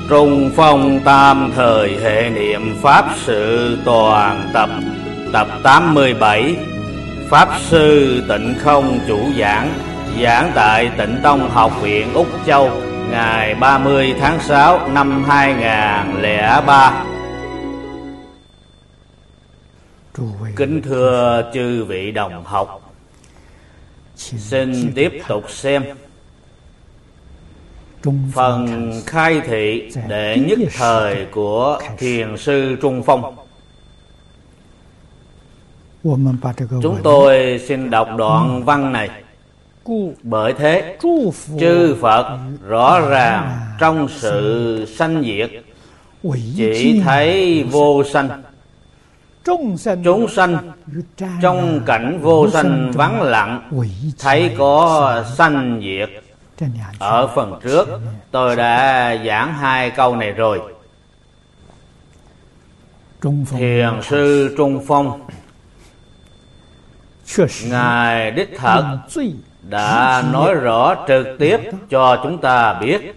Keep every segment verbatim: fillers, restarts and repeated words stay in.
Trung Phong tam thời hệ niệm Pháp sự toàn tập. Tập tám mươi bảy. Pháp sư Tịnh Không chủ giảng. Giảng tại Tịnh Tông Học viện Úc Châu, ngày ba mươi tháng sáu năm hai nghìn không trăm lẻ ba. Kính thưa chư vị đồng học, xin tiếp tục xem phần khai thị đệ nhất thời của Thiền sư Trung Phong. Chúng tôi xin đọc đoạn văn này. Bởi thế, chư Phật rõ ràng trong sự sanh diệt chỉ thấy vô sanh. Chúng sanh trong cảnh vô sanh vắng lặng thấy có sanh diệt. Ở phần trước tôi đã giảng hai câu này rồi. Thiền sư Trung Phong, Ngài đích thật đã nói rõ trực tiếp cho chúng ta biết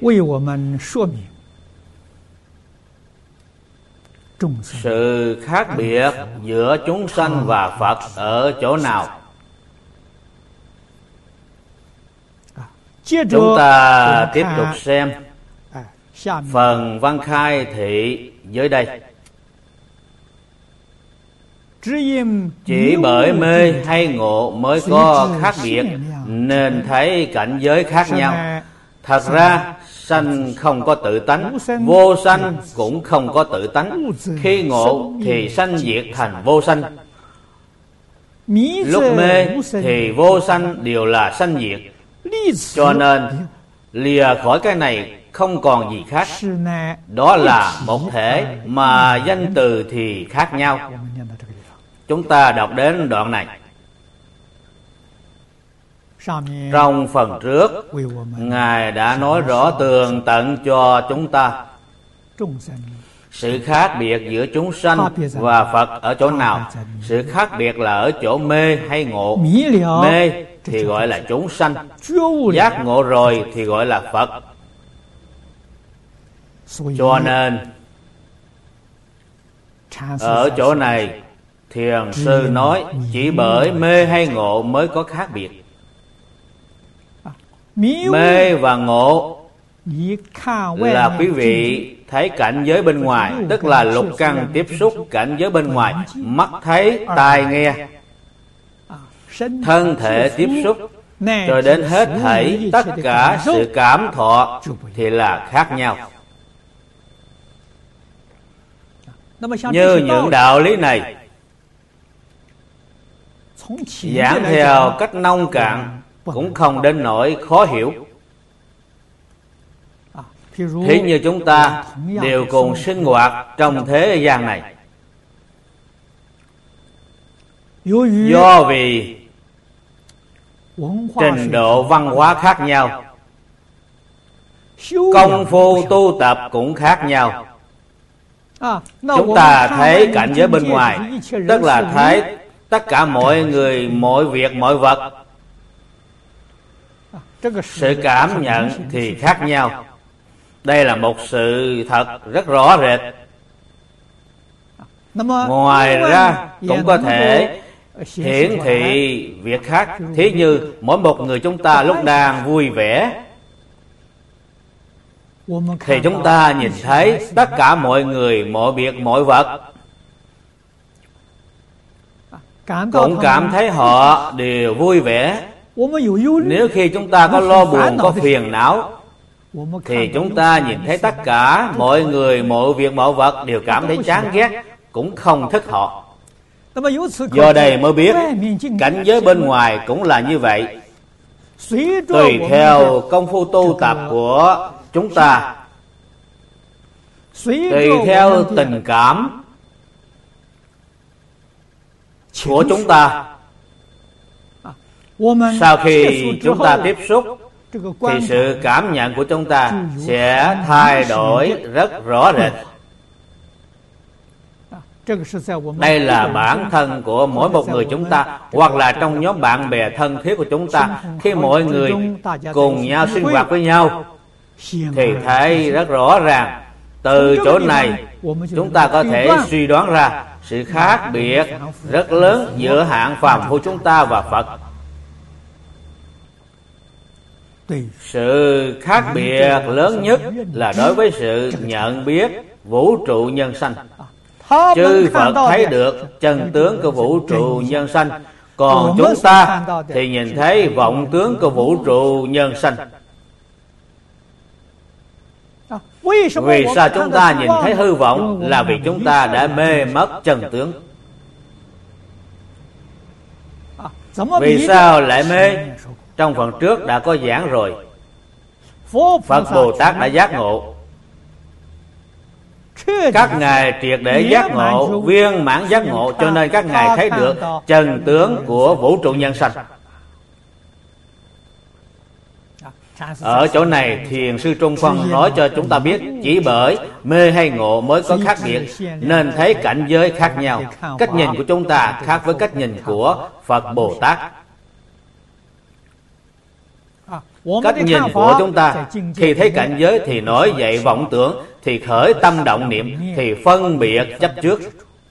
sự khác biệt giữa chúng sanh và Phật ở chỗ nào. Chúng ta tiếp tục xem phần văn khai thị dưới đây. Chỉ bởi mê hay ngộ mới có khác biệt nên thấy cảnh giới khác nhau. Thật ra sanh không có tự tánh, vô sanh cũng không có tự tánh. Khi ngộ thì sanh diệt thành vô sanh, lúc mê thì vô sanh đều là sanh diệt. Cho nên lìa khỏi cái này không còn gì khác. Đó là một thể mà danh từ thì khác nhau. Chúng ta đọc đến đoạn này. Trong phần trước, Ngài đã nói rõ tường tận cho chúng ta sự khác biệt giữa chúng sanh và Phật ở chỗ nào. Sự khác biệt là ở chỗ mê hay ngộ. Mê thì gọi là chúng sanh, giác ngộ rồi thì gọi là Phật. Cho nên ở chỗ này Thiền sư nói chỉ bởi mê hay ngộ mới có khác biệt. Mê và ngộ là quý vị thấy cảnh giới bên ngoài, tức là lục căn tiếp xúc cảnh giới bên ngoài. Mắt thấy, tai nghe, thân thể tiếp xúc, cho đến hết thảy tất cả sự cảm thọ thì là khác nhau. Như những đạo lý này giảng theo cách nông cạn cũng không đến nỗi khó hiểu. Thế như chúng ta đều cùng sinh hoạt trong thế gian này, do vì trình độ văn hóa khác nhau, công phu tu tập cũng khác nhau. Chúng ta thấy cảnh giới bên ngoài, tức là thấy tất cả mọi người, mọi việc, mọi vật. Sự cảm nhận thì khác nhau. Đây là một sự thật rất rõ rệt. Ngoài ra cũng có thể hiển thị việc khác. Thí như mỗi một người chúng ta lúc đang vui vẻ thì chúng ta nhìn thấy tất cả mọi người, mọi việc, mọi vật cũng cảm thấy họ đều vui vẻ. Nếu khi chúng ta có lo buồn, có phiền não thì chúng ta nhìn thấy tất cả mọi người, mọi việc, mọi vật đều cảm thấy chán ghét, cũng không thích họ. Do đây mới biết cảnh giới bên ngoài cũng là như vậy. Tùy theo công phu tu tập của chúng ta, tùy theo tình cảm của chúng ta, sau khi chúng ta tiếp xúc thì sự cảm nhận của chúng ta sẽ thay đổi rất rõ rệt. Đây là bản thân của mỗi một người chúng ta, hoặc là trong nhóm bạn bè thân thiết của chúng ta. Khi mọi người cùng nhau sinh hoạt với nhau thì thấy rất rõ ràng Từ chỗ này chúng ta có thể suy đoán ra sự khác biệt rất lớn giữa hạng phàm phu chúng ta và Phật. Sự khác biệt lớn nhất là đối với sự nhận biết vũ trụ nhân sanh. Chư Phật thấy được chân tướng của vũ trụ nhân sanh, còn chúng ta thì nhìn thấy vọng tướng của vũ trụ nhân sanh. Vì sao chúng ta nhìn thấy hư vọng? Là vì chúng ta đã mê mất chân tướng. Vì sao lại mê? Trong phần trước đã có giảng rồi. Phật Bồ Tát đã giác ngộ, các ngài triệt để giác ngộ, viên mãn giác ngộ, cho nên các ngài thấy được chân tướng của vũ trụ nhân sanh. Ở chỗ này Thiền sư Trung Phân nói cho chúng ta biết, chỉ bởi mê hay ngộ mới có khác biệt, nên thấy cảnh giới khác nhau. Cách nhìn của chúng ta khác với cách nhìn của Phật Bồ Tát. Cách nhìn của chúng ta thì thấy cảnh giới thì nổi dậy vọng tưởng, thì khởi tâm động niệm, thì phân biệt chấp trước.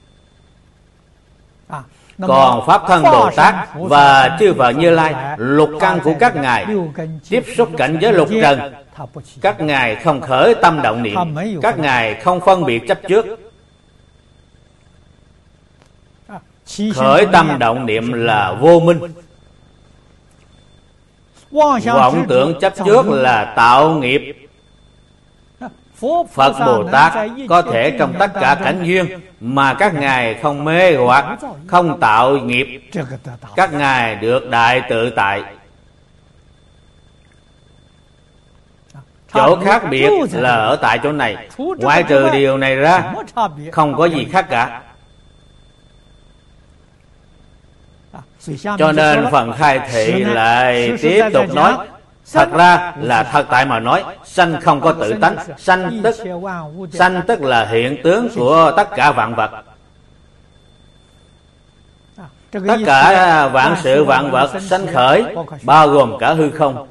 Còn Pháp Thân Bồ Tát và chư Phật Như Lai, lục căn của các ngài tiếp xúc cảnh giới lục trần, các ngài không khởi tâm động niệm, các ngài không phân biệt chấp trước. Khởi tâm động niệm là vô minh, vọng tưởng chấp trước là tạo nghiệp. Phật Bồ Tát có thể trong tất cả cảnh duyên mà các ngài không mê hoặc, không tạo nghiệp, các ngài được đại tự tại. Chỗ khác biệt là ở tại chỗ này. Ngoại trừ điều này ra, không có gì khác cả. Cho nên phần khai thị lại tiếp tục nói, thật ra là thật tại mà nói, sanh không có tự tánh. Sanh tức sanh tức là hiện tướng của tất cả vạn vật. Tất cả vạn sự vạn vật sanh khởi, bao gồm cả hư không.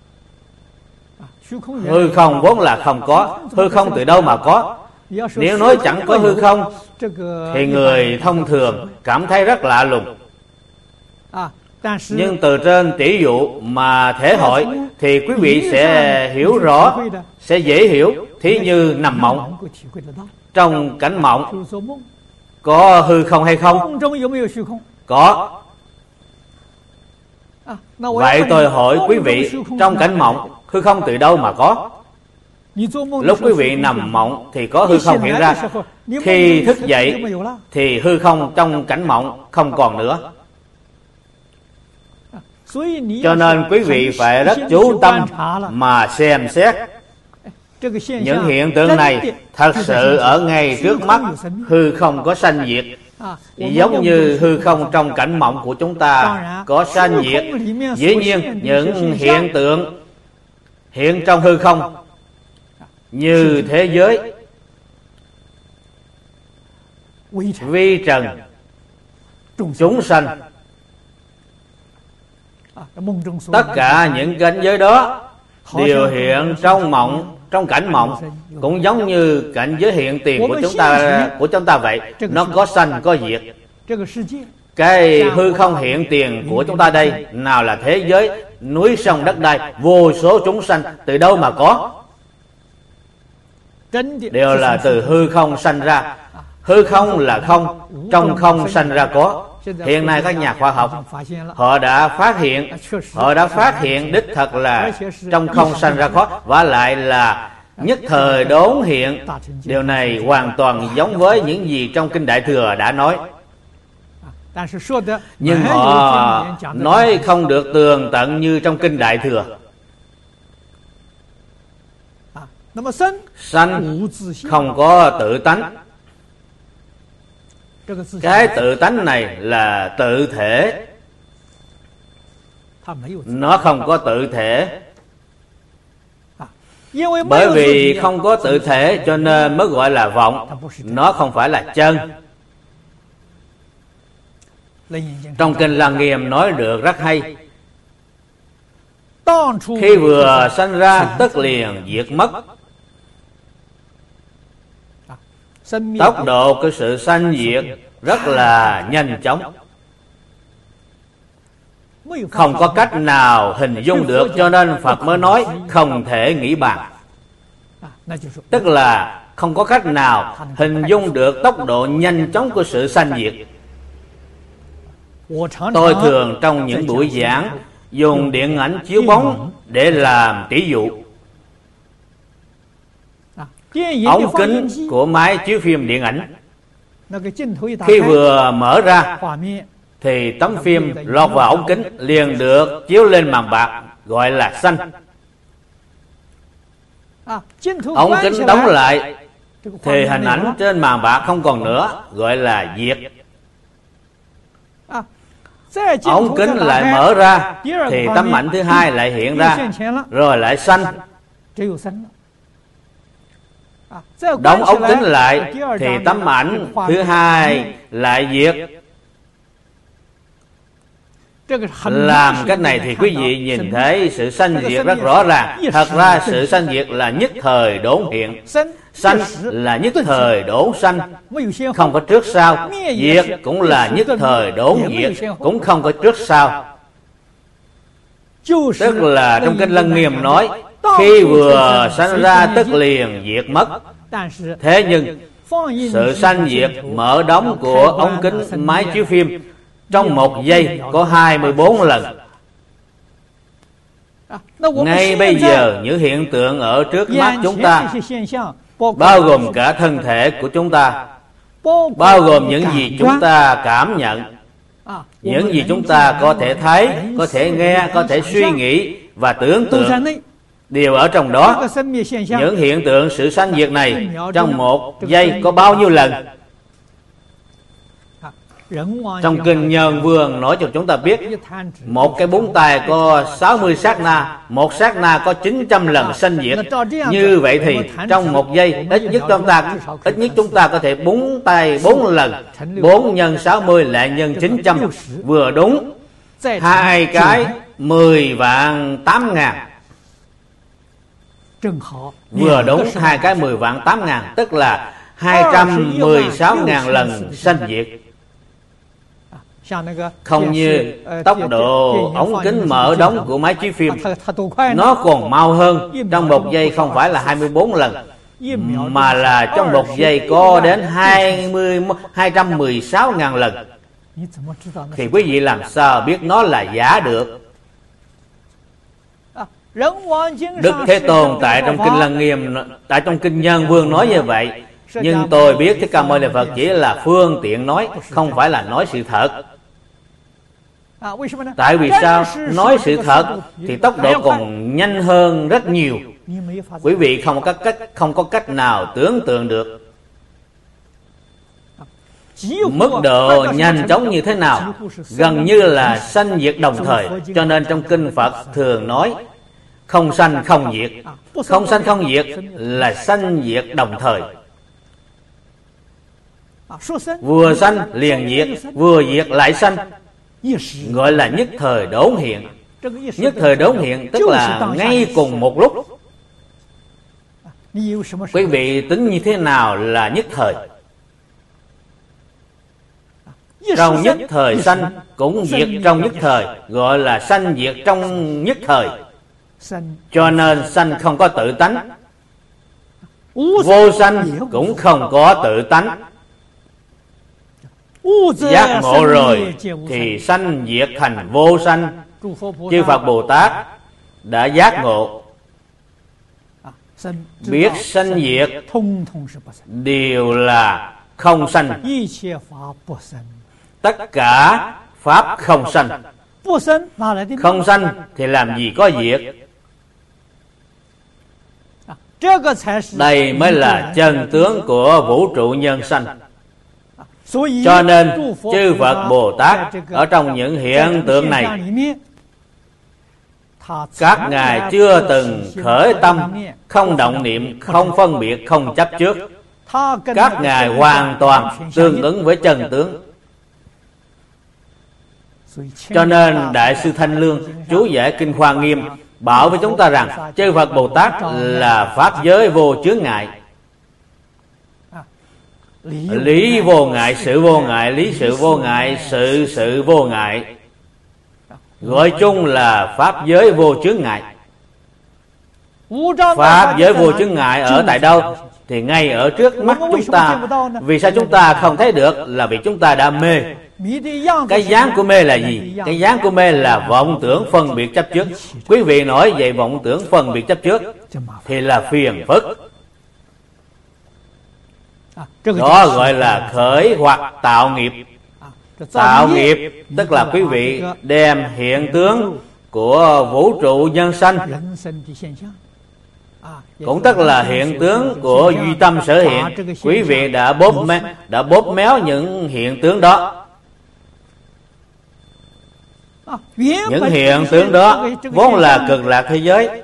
Hư không vốn là không có, hư không từ đâu mà có? Nếu nói chẳng có hư không thì người thông thường cảm thấy rất lạ lùng. Nhưng từ trên tỷ dụ mà thể hội thì quý vị sẽ hiểu rõ, sẽ dễ hiểu. Thí như nằm mộng, trong cảnh mộng có hư không hay không? Có. Vậy tôi hỏi quý vị, trong cảnh mộng hư không từ đâu mà có? Lúc quý vị nằm mộng thì có hư không hiện ra. Khi thức dậy thì hư không trong cảnh mộng không còn nữa. Cho nên quý vị phải rất chú tâm mà xem xét những hiện tượng này. Thật sự ở ngay trước mắt hư không có sanh diệt, giống như hư không trong cảnh mộng của chúng ta có sanh diệt. Dĩ nhiên những hiện tượng hiện trong hư không như thế giới, vi trần, chúng sanh, tất cả những cảnh giới đó đều hiện trong mộng, trong cảnh mộng, cũng giống như cảnh giới hiện tiền của chúng ta của chúng ta vậy. Nó có sanh có diệt. Cái hư không hiện tiền của chúng ta đây, nào là thế giới, núi sông đất đai, vô số chúng sanh, từ đâu mà có? Đều là từ hư không sanh ra. Hư không là không, trong không sanh ra có. Hiện nay các nhà khoa học họ đã phát hiện, họ đã phát hiện đích thật là trong không sanh ra có, và lại là nhất thời đốn hiện. Điều này hoàn toàn giống với những gì trong Kinh Đại Thừa đã nói. Nhưng họ nói không được tường tận như trong Kinh Đại Thừa. Sanh không có tự tánh. Cái tự tánh này là tự thể, nó không có tự thể. Bởi vì không có tự thể cho nên mới gọi là vọng. Nó không phải là chân. Trong Kinh Lăng Nghiêm nói được rất hay. Khi vừa sanh ra tức liền diệt mất. Tốc độ của sự sanh diệt rất là nhanh chóng, không có cách nào hình dung được, cho nên Phật mới nói không thể nghĩ bàn. Tức là không có cách nào hình dung được tốc độ nhanh chóng của sự sanh diệt. Tôi thường trong những buổi giảng dùng điện ảnh chiếu bóng để làm tỷ dụ. Ống kính của máy chiếu phim điện ảnh khi vừa mở ra thì tấm phim lọt vào ống kính liền được chiếu lên màn bạc, gọi là xanh. Ống kính đóng lại thì hình ảnh trên màn bạc không còn nữa, gọi là diệt. Ống kính lại mở ra thì tấm ảnh thứ hai lại hiện ra, rồi lại xanh. Đóng ống kính lại thì tấm ảnh thứ hai lại diệt. Làm cách này thì quý vị nhìn thấy sự sanh diệt rất rõ ràng. Thật ra sự sanh diệt là nhất thời đốn hiện, sanh là nhất thời đốn sanh, không có trước sau. Diệt cũng là nhất thời đốn diệt, cũng không có trước sau. Tức là trong Kinh Lăng Nghiêm nói, khi vừa sanh ra tức liền diệt mất. Thế nhưng sự sanh diệt mở đóng của ống kính máy chiếu phim trong một giây có hai mươi bốn lần. Ngay bây giờ những hiện tượng ở trước mắt chúng ta, bao gồm cả thân thể của chúng ta, bao gồm những gì chúng ta cảm nhận, những gì chúng ta có thể thấy, có thể nghe, có thể suy nghĩ và tưởng tượng, đều ở trong đó. Những hiện tượng sự sanh diệt này trong một giây có bao nhiêu lần? Trong Kinh Nhân Vương nói cho chúng ta biết, một cái búng tay có sáu mươi sát na, một sát na có chín trăm lần sanh diệt. Như vậy thì trong một giây ít nhất chúng ta ít nhất chúng ta có thể búng tay bốn lần. Bốn nhân sáu mươi lại nhân chín trăm, vừa đúng hai cái mười vạn tám ngàn. Vừa đúng hai cái mười vạn tám ngàn, tức là hai trăm mười sáu ngàn lần sanh diệt. Không như tốc độ ống kính mở đóng của máy chiếu phim, nó còn mau hơn. Trong một giây không phải là hai mươi bốn lần, mà là trong một giây có đến hai trăm mười sáu ngàn lần. Thì quý vị làm sao biết nó là giả được? Đức Thế Tôn tại trong Kinh Lăng Nghiêm, tại trong Kinh Nhân Vương nói như vậy. Nhưng tôi biết Thích Ca Mâu Ni Phật chỉ là phương tiện nói, không phải là nói sự thật. Tại vì sao? Nói sự thật thì tốc độ còn nhanh hơn rất nhiều. Quý vị không có cách không có cách nào tưởng tượng được mức độ nhanh chóng như thế nào, gần như là sanh diệt đồng thời. Cho nên trong Kinh Phật thường nói không sanh không diệt. Không sanh không diệt là sanh diệt đồng thời. Vừa sanh liền diệt, vừa diệt lại sanh, gọi là nhất thời đốn hiện. Nhất thời đốn hiện tức là ngay cùng một lúc. Quý vị tính như thế nào là nhất thời? Trong nhất thời sanh cũng diệt trong nhất thời, gọi là sanh diệt trong nhất thời. Cho nên sanh không có tự tánh, vô sanh cũng không có tự tánh. Giác ngộ rồi thì sanh diệt thành vô sanh. Chư Phật Bồ Tát đã giác ngộ, biết sanh diệt đều là không sanh. Tất cả pháp không sanh. Không sanh thì làm gì có diệt. Đây mới là chân tướng của vũ trụ nhân sanh. Cho nên chư Phật Bồ Tát ở trong những hiện tượng này, các ngài chưa từng khởi tâm, không động niệm, không phân biệt, không chấp trước. Các ngài hoàn toàn tương ứng với chân tướng. Cho nên Đại sư Thanh Lương chú giải Kinh Hoa Nghiêm bảo với chúng ta rằng chư Phật Bồ Tát là pháp giới vô chướng ngại. Lý vô ngại, sự vô ngại, lý sự vô ngại, sự sự vô ngại. Gọi chung là pháp giới vô chướng ngại. Pháp giới vô chướng ngại ở tại đâu? Thì ngay ở trước mắt chúng ta. Vì sao chúng ta không thấy được? Là vì chúng ta đã mê. Cái dáng của mê là gì? Cái dáng của mê là vọng tưởng phân biệt chấp trước. Quý vị nói vậy vọng tưởng phân biệt chấp trước thì là phiền phức. Đó gọi là khởi hoặc tạo nghiệp. Tạo nghiệp tức là quý vị đem hiện tướng của vũ trụ nhân sanh, cũng tức là hiện tướng của duy tâm sở hiện. Quý vị đã bóp méo, đã bóp méo những hiện tướng đó. Những hiện tướng đó vốn là cực lạc thế giới,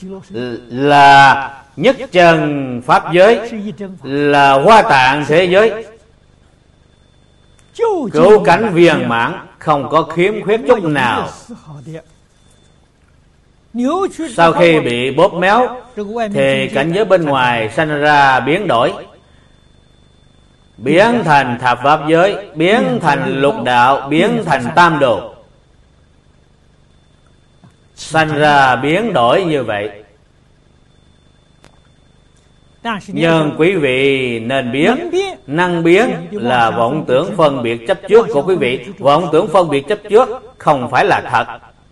là nhất chân pháp giới, là hoa tạng thế giới, cứu cánh viên mãn, không có khiếm khuyết chút nào. Sau khi bị bóp méo thì cảnh giới bên ngoài sanh ra biến đổi, biến thành thập pháp giới, biến thành lục đạo, biến thành tam đồ. Sanh ra biến đổi như vậy. Nhưng quý vị nên biết, năng biến là vọng tưởng phân biệt chấp trước của quý vị. Vọng tưởng phân biệt chấp trước không phải là thật.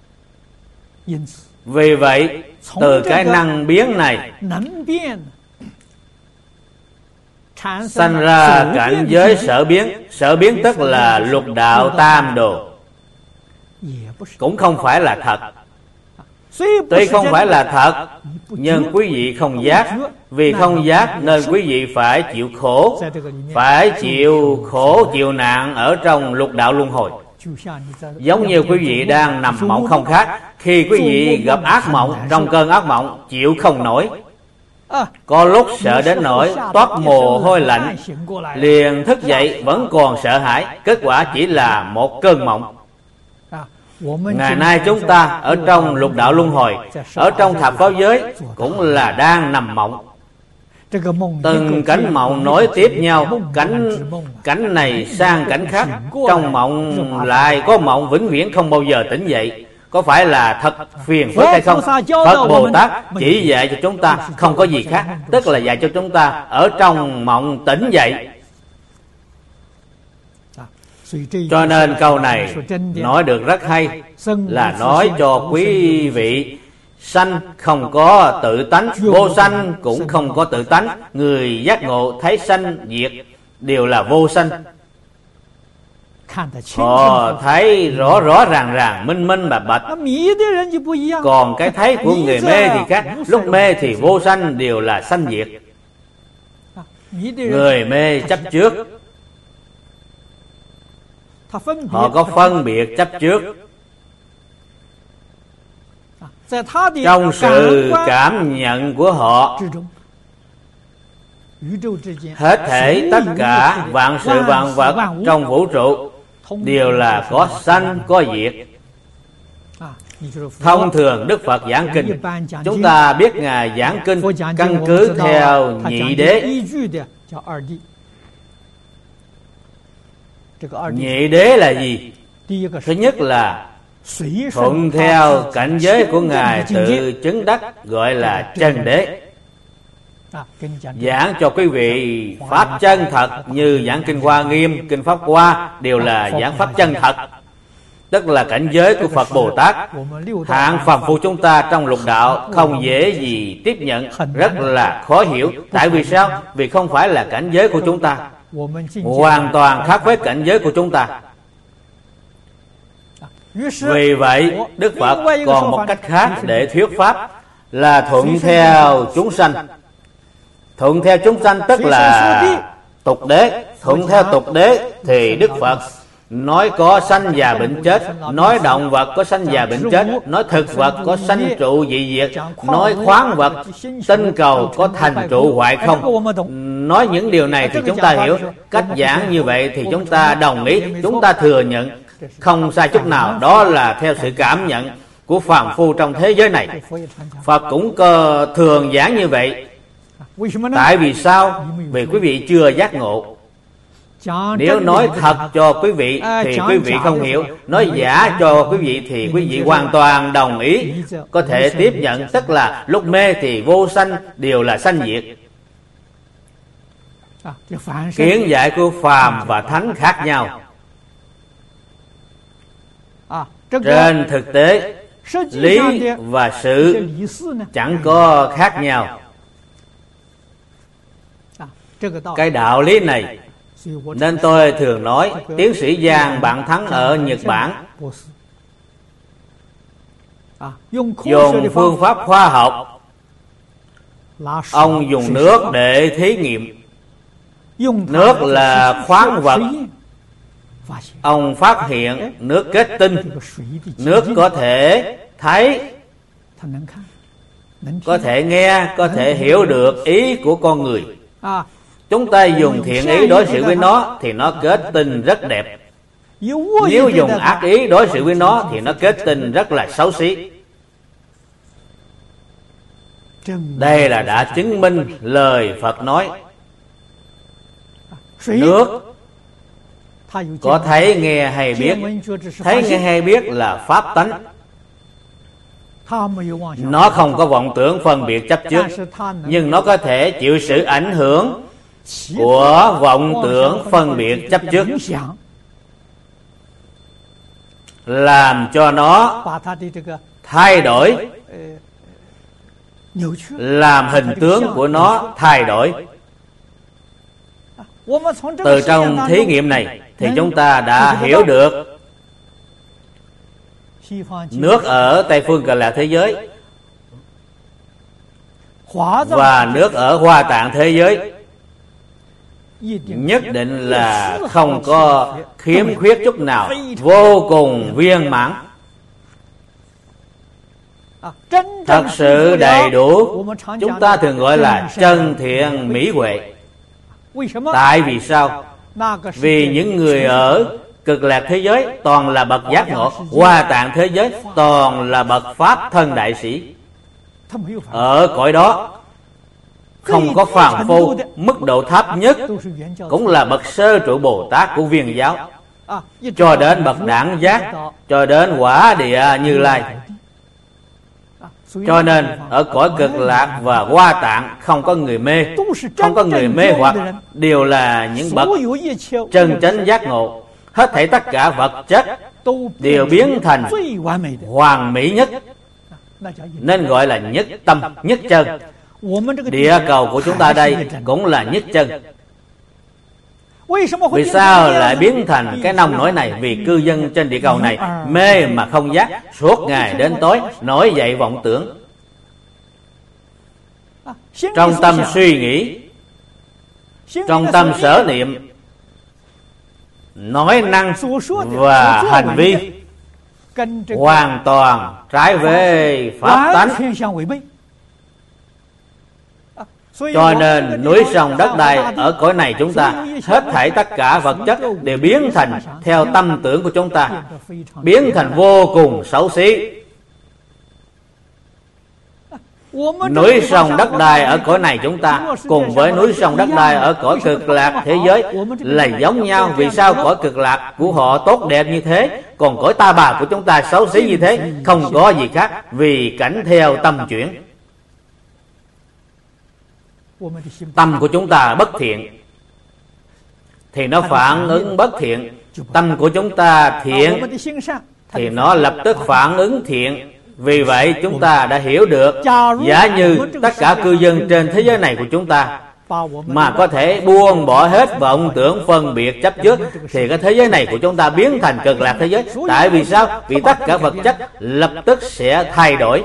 Vì vậy, từ cái năng biến này sanh ra cảnh giới sở biến. Sở biến tức là lục đạo tam đồ, cũng không phải là thật. Tuy không phải là thật, nhưng quý vị không giác. Vì không giác nên quý vị phải chịu khổ, phải chịu khổ chịu nạn ở trong lục đạo luân hồi. Giống như quý vị đang nằm mộng không khác. Khi quý vị gặp ác mộng, trong cơn ác mộng chịu không nổi, có lúc sợ đến nỗi toát mồ hôi lạnh, liền thức dậy vẫn còn sợ hãi. Kết quả chỉ là một cơn mộng. Ngày nay chúng ta ở trong lục đạo luân hồi, ở trong thập pháp giới cũng là đang nằm mộng. Từng cảnh mộng nối tiếp nhau, cảnh cảnh này sang cảnh khác. Trong mộng lại có mộng vĩnh viễn không bao giờ tỉnh dậy. Có phải là thật phiền phức hay không? Phật Bồ Tát chỉ dạy cho chúng ta không có gì khác, tức là dạy cho chúng ta ở trong mộng tỉnh dậy. Cho nên câu này nói được rất hay, là nói cho quý vị sanh không có tự tánh, vô sanh cũng không có tự tánh. Người giác ngộ thấy sanh diệt đều là vô sanh. Họ thấy rõ rõ ràng ràng, minh minh bạch bạch. Còn cái thấy của người mê thì khác. Lúc mê thì vô sanh đều là sanh diệt. Người mê chấp trước, họ có phân biệt chấp trước. Trong sự cảm nhận của họ, hết thảy tất cả vạn sự vạn vật trong vũ trụ đều là có sanh có diệt. Thông thường Đức Phật giảng kinh, chúng ta biết Ngài giảng kinh căn cứ theo nhị đế. Nhị đế là gì? Thứ nhất là thuận theo cảnh giới của Ngài tự chứng đắc, gọi là chân đế. Giảng cho quý vị pháp chân thật, như giảng kinh Hoa Nghiêm, kinh Pháp Hoa đều là giảng pháp chân thật, tức là cảnh giới của Phật Bồ Tát. Hạng phàm phu chúng ta trong lục đạo không dễ gì tiếp nhận, rất là khó hiểu. Tại vì sao? Vì không phải là cảnh giới của chúng ta, hoàn toàn khác với cảnh giới của chúng ta. Vì vậy Đức Phật còn một cách khác để thuyết pháp, là thuận theo chúng sanh. Thuận theo chúng sanh tức là tục đế. Thuận theo tục đế thì Đức Phật nói có sanh già bệnh chết, nói động vật có sanh già bệnh chết, nói thực vật có sanh trụ dị diệt, nói khoáng vật tinh cầu có thành trụ hoại không. Nói những điều này thì chúng ta hiểu. Cách giảng như vậy thì chúng ta đồng ý, chúng ta thừa nhận, không sai chút nào. Đó là theo sự cảm nhận của phàm phu trong thế giới này. Phật cũng thường giảng như vậy. Tại vì sao? Vì quý vị chưa giác ngộ. Nếu nói thật cho quý vị thì quý vị không hiểu, nói giả cho quý vị thì quý vị hoàn toàn đồng ý, có thể tiếp nhận. Tức là lúc mê thì vô sanh đều là sanh diệt. Kiến giải của phàm và thánh khác nhau. Trên thực tế, lý và sự chẳng có khác nhau. Cái đạo lý này nên tôi thường nói tiến sĩ Giang Bạn Thắng ở Nhật Bản dùng phương pháp khoa học. Ông dùng nước để thí nghiệm. Nước là khoáng vật. Ông phát hiện nước kết tinh. Nước có thể thấy, có thể nghe, có thể hiểu được ý của con người. Chúng ta dùng thiện ý đối xử với nó thì nó kết tinh rất đẹp. Nếu dùng ác ý đối xử với nó thì nó kết tinh rất là xấu xí. Đây là đã chứng minh lời Phật nói. Nước có thấy nghe hay biết. Thấy nghe hay biết là pháp tánh. Nó không có vọng tưởng phân biệt chấp trước, nhưng nó có thể chịu sự ảnh hưởng của vọng tưởng phân biệt chấp trước, làm cho nó thay đổi, làm hình tướng của nó thay đổi. Từ trong thí nghiệm này thì chúng ta đã hiểu được nước ở Tây Phương Cực Lạc thế giới và nước ở Hoa Tạng thế giới nhất định là không có khiếm khuyết chút nào, vô cùng viên mãn, thật sự đầy đủ. Chúng ta thường gọi là chân thiện mỹ huệ. Tại vì sao? Vì những người ở Cực Lạc thế giới toàn là bậc giác ngộ, Hoa Tạng thế giới toàn là bậc pháp thân đại sĩ. Ở cõi đó không có phàm phu, mức độ thấp nhất cũng là bậc sơ trụ Bồ Tát của Viên giáo, cho đến bậc đẳng giác, cho đến quả địa Như Lai. Cho nên ở cõi Cực Lạc và Hoa Tạng không có người mê, không có người mê hoặc, đều là những bậc chân chánh giác ngộ. Hết thảy tất cả vật chất đều biến thành hoàn mỹ nhất, nên gọi là nhất tâm, nhất chân. Địa cầu của chúng ta đây cũng là nhất chân. Vì sao lại biến thành cái nông nổi này? Vì cư dân trên địa cầu này mê mà không giác, suốt ngày đến tối nổi dậy vọng tưởng. Trong tâm suy nghĩ, trong tâm sở niệm, nói năng và hành vi hoàn toàn trái với pháp tánh. Cho nên núi sông đất đai ở cõi này chúng ta, hết thảy tất cả vật chất đều biến thành theo tâm tưởng của chúng ta, biến thành vô cùng xấu xí. Núi sông đất đai ở cõi này chúng ta cùng với núi sông đất đai ở cõi Cực Lạc thế giới là giống nhau. Vì sao? Cõi Cực Lạc của họ tốt đẹp như thế, còn cõi ta bà của chúng ta xấu xí như thế. Không có gì khác, vì cảnh theo tâm chuyển. Tâm của chúng ta bất thiện thì nó phản ứng bất thiện. Tâm của chúng ta thiện thì nó lập tức phản ứng thiện. Vì vậy chúng ta đã hiểu được, giả như tất cả cư dân trên thế giới này của chúng ta mà có thể buông bỏ hết vọng tưởng phân biệt chấp trước, thì cái thế giới này của chúng ta biến thành Cực Lạc thế giới. Tại vì sao? Vì tất cả vật chất lập tức sẽ thay đổi.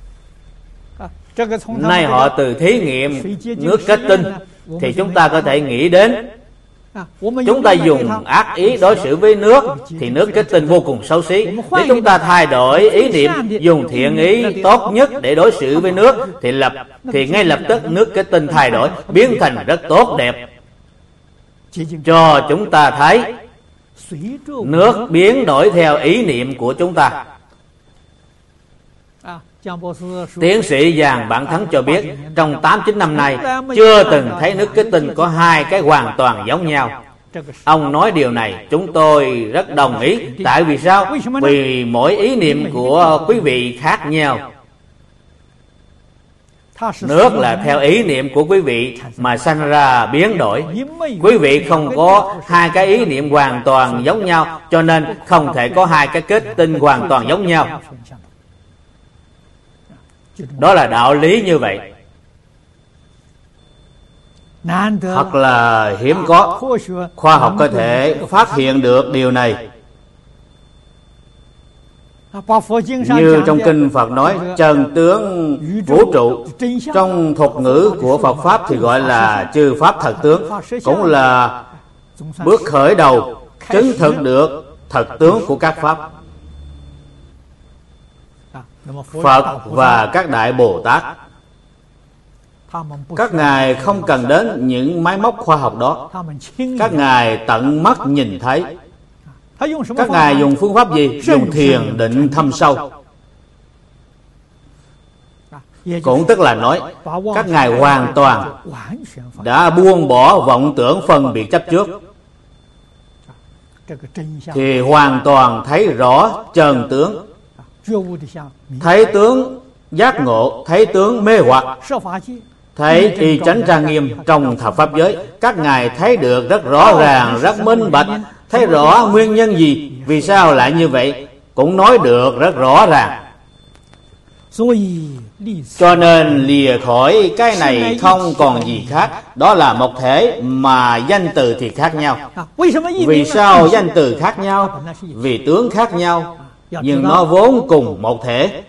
Nay họ từ thí nghiệm nước kết tinh thì chúng ta có thể nghĩ đến, chúng ta dùng ác ý đối xử với nước thì nước kết tinh vô cùng xấu xí. Nếu chúng ta thay đổi ý niệm, dùng thiện ý tốt nhất để đối xử với nước thì lập thì ngay lập tức nước kết tinh thay đổi, biến thành rất tốt đẹp. Cho chúng ta thấy nước biến đổi theo ý niệm của chúng ta. Tiến sĩ Giàng Bạn Thắng cho biết trong tám chín năm nay chưa từng thấy nước kết tinh có hai cái hoàn toàn giống nhau. Ông nói điều này chúng tôi rất đồng ý. Tại vì sao? Vì mỗi ý niệm của quý vị khác nhau. Nước là theo ý niệm của quý vị mà sanh ra biến đổi. Quý vị không có hai cái ý niệm hoàn toàn giống nhau, cho nên không thể có hai cái kết tinh hoàn toàn giống nhau. Đó là đạo lý như vậy. Thật là hiếm có khoa học có thể phát hiện được điều này. Như trong kinh Phật nói trần tướng vũ trụ, trong thuật ngữ của Phật Pháp thì gọi là chư Pháp thật tướng, cũng là bước khởi đầu chứng thực được thật tướng của các Pháp. Phật và các Đại Bồ Tát, các ngài không cần đến những máy móc khoa học đó. Các ngài tận mắt nhìn thấy. Các ngài dùng phương pháp gì? Dùng thiền định thâm sâu. Cũng tức là nói các ngài hoàn toàn đã buông bỏ vọng tưởng phân biệt chấp trước, thì hoàn toàn thấy rõ chân tướng. Thấy tướng giác ngộ, thấy tướng mê hoặc, thấy y chánh trang nghiêm trong thập pháp giới. Các ngài thấy được rất rõ ràng, rất minh bạch, thấy rõ nguyên nhân gì, vì sao lại như vậy, cũng nói được rất rõ ràng. Cho nên lìa khỏi cái này không còn gì khác. Đó là một thể mà danh từ thì khác nhau. Vì sao danh từ khác nhau? Vì tướng khác nhau, nhưng nó vốn cùng một thể.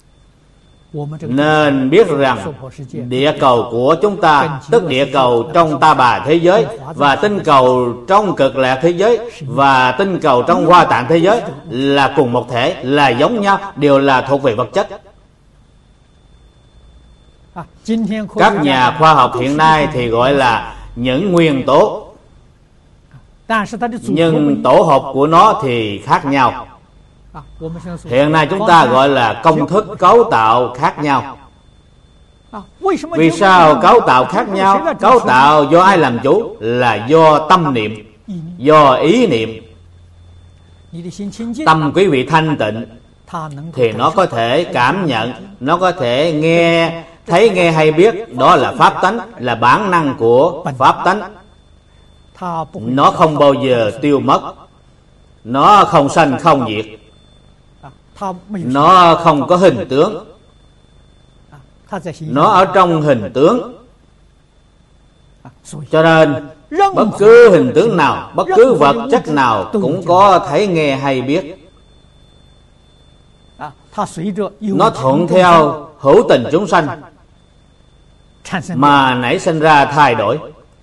Nên biết rằng địa cầu của chúng ta, tức địa cầu trong ta bà thế giới, và tinh cầu trong cực lạc thế giới, và tinh cầu trong hoa tạng thế giới là cùng một thể, là giống nhau, đều là thuộc về vật chất. Các nhà khoa học hiện nay thì gọi là những nguyên tố, nhưng tổ hợp của nó thì khác nhau. Hiện nay chúng ta gọi là công thức cấu tạo khác nhau. Vì sao cấu tạo khác nhau? Cấu tạo do ai làm chủ? Là do tâm niệm, do ý niệm. Tâm quý vị thanh tịnh thì nó có thể cảm nhận, nó có thể nghe, thấy nghe hay biết. Đó là pháp tánh, là bản năng của pháp tánh. Nó không bao giờ tiêu mất, nó không sanh không diệt, nó không có hình tướng, nó ở trong hình tướng. Cho nên bất cứ hình tướng nào, bất cứ vật chất nào cũng có thấy nghe hay biết. Nó thuận theo hữu tình chúng sanh mà nảy sinh ra thay đổi.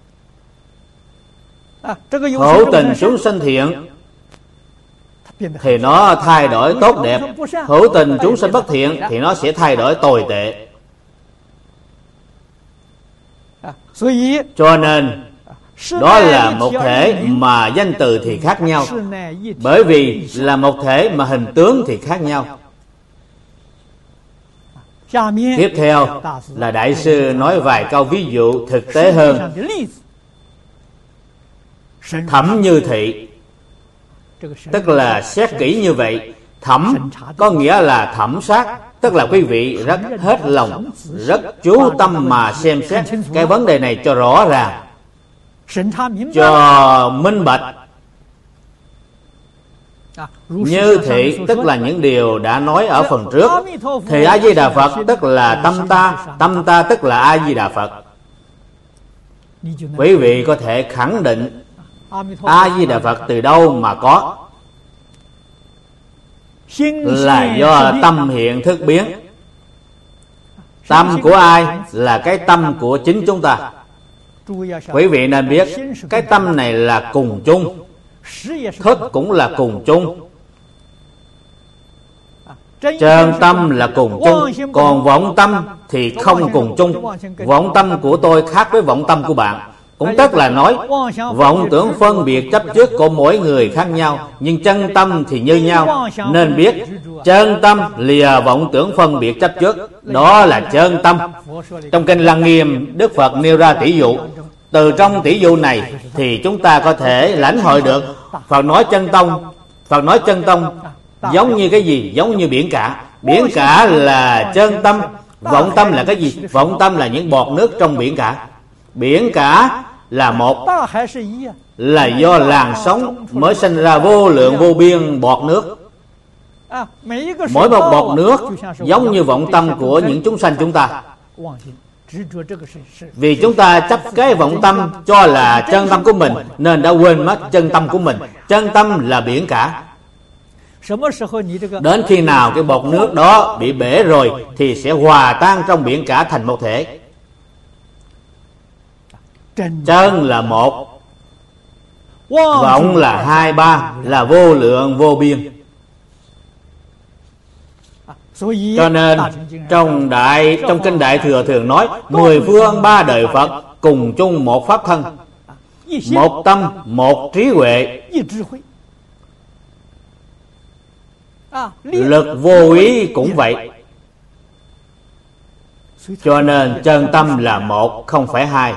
Hữu tình chúng sanh thiện thì nó thay đổi tốt đẹp, hữu tình chúng sanh bất thiện thì nó sẽ thay đổi tồi tệ. Cho nên đó là một thể mà danh từ thì khác nhau, bởi vì là một thể mà hình tướng thì khác nhau. Tiếp theo là Đại sư nói vài câu ví dụ thực tế hơn. Thẩm như thị, tức là xét kỹ như vậy. Thẩm có nghĩa là thẩm sát, tức là quý vị rất hết lòng, rất chú tâm mà xem xét cái vấn đề này cho rõ ràng, cho minh bạch. Như thị tức là những điều đã nói ở phần trước. Thì A Di Đà Phật tức là tâm ta, tâm ta tức là A Di Đà Phật. Quý vị có thể khẳng định A Di Đà Phật từ đâu mà có? Là do tâm hiện thức biến. Tâm của ai? Là cái tâm của chính chúng ta. Quý vị nên biết cái tâm này là cùng chung, thức cũng là cùng chung, chân tâm là cùng chung. Còn vọng tâm thì không cùng chung. Vọng tâm của tôi khác với vọng tâm của bạn. Cũng tức là nói vọng tưởng phân biệt chấp trước của mỗi người khác nhau, nhưng chân tâm thì như nhau. Nên biết chân tâm lìa vọng tưởng phân biệt chấp trước, đó là chân tâm. Trong kinh Lăng Nghiêm, Đức Phật nêu ra tỷ dụ. Từ trong tỷ dụ này thì chúng ta có thể lãnh hội được Phật nói chân tông. Phật nói chân tông giống như cái gì? Giống như biển cả. Biển cả là chân tâm. Vọng tâm là cái gì? Vọng tâm là những bọt nước trong biển cả. Biển cả là một, là do làn sóng mới sinh ra vô lượng vô biên bọt nước. Mỗi một bọt nước giống như vọng tâm của những chúng sanh chúng ta. Vì chúng ta chấp cái vọng tâm cho là chân tâm của mình, nên đã quên mất chân tâm của mình. Chân tâm là biển cả. Đến khi nào cái bọt nước đó bị bể rồi thì sẽ hòa tan trong biển cả thành một thể. Chân là một, vọng là hai ba, là vô lượng vô biên. Cho nên trong đại trong kinh Đại Thừa thường nói mười phương ba đời Phật cùng chung một pháp thân, một tâm, một trí huệ, lực vô ý cũng vậy. Cho nên chân tâm là một, không phải hai.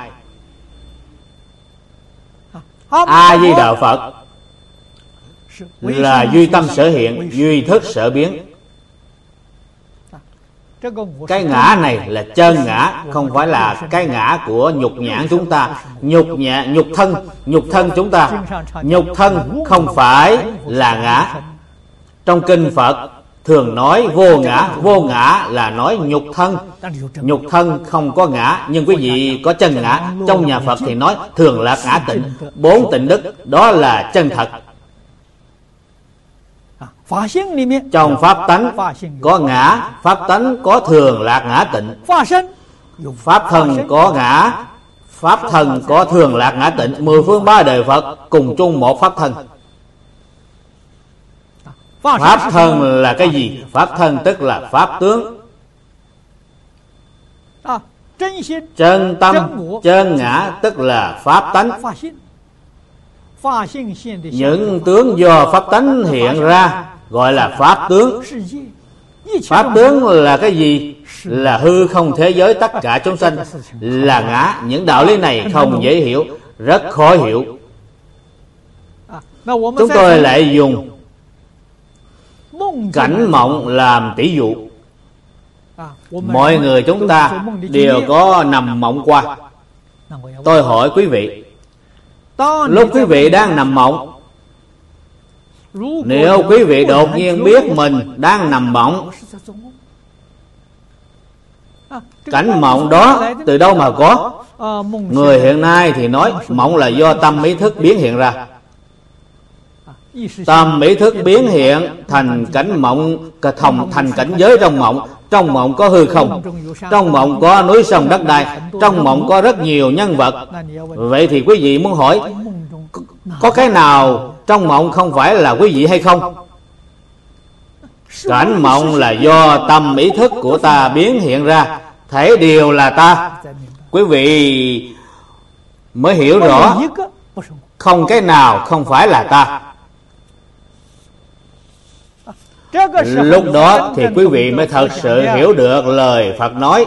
A Di Đà Phật là duy tâm sở hiện, duy thức sở biến. Cái ngã này là chân ngã, không phải là cái ngã của nhục nhãn chúng ta. Nhục nhã, nhục thân, nhục thân chúng ta. Nhục thân không phải là ngã. Trong kinh Phật thường nói vô ngã. Vô ngã là nói nhục thân. Nhục thân không có ngã, nhưng quý vị có chân ngã. Trong nhà Phật thì nói thường lạc ngã tịnh. Bốn tịnh đức đó là chân thật. Trong pháp tánh có ngã, pháp tánh có thường lạc ngã tịnh. Pháp thân có ngã, pháp thân có thường lạc ngã tịnh. Mười phương ba đời Phật cùng chung một pháp thân. Pháp thân là cái gì? Pháp thân tức là pháp tướng. Chân tâm, chân ngã tức là pháp tánh. Những tướng do pháp tánh hiện ra gọi là pháp tướng. Pháp tướng là cái gì? Là hư không thế giới tất cả chúng sanh, là ngã. Những đạo lý này không dễ hiểu, rất khó hiểu. Chúng tôi lại dùng cảnh mộng làm tỷ dụ. Mọi người chúng ta đều có nằm mộng qua. Tôi hỏi quý vị, lúc quý vị đang nằm mộng, nếu quý vị đột nhiên biết mình đang nằm mộng, cảnh mộng đó từ đâu mà có? Người hiện nay thì nói mộng là do tâm ý thức biến hiện ra. Tâm ý thức biến hiện thành cảnh mộng, thành, thành cảnh giới trong mộng. Trong mộng có hư không, trong mộng có núi sông đất đai, trong mộng có rất nhiều nhân vật. Vậy thì quý vị muốn hỏi, có cái nào trong mộng không phải là quý vị hay không? Cảnh mộng là do tâm ý thức của ta biến hiện ra, thể đều là ta. Quý vị mới hiểu rõ, không cái nào không phải là ta. Lúc đó thì quý vị mới thật sự hiểu được lời Phật nói